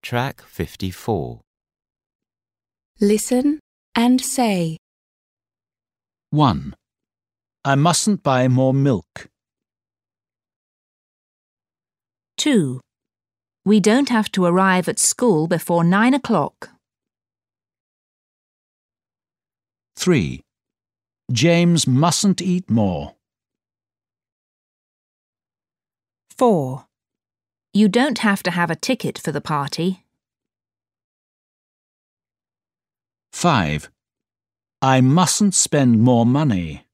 Track 54. Listen and say. 1. I mustn't buy more milk. 2. We don't have to arrive at school before 9 o'clock. 3. James mustn't eat more. 4. You don't have to have a ticket for the party. 5. I mustn't spend more money.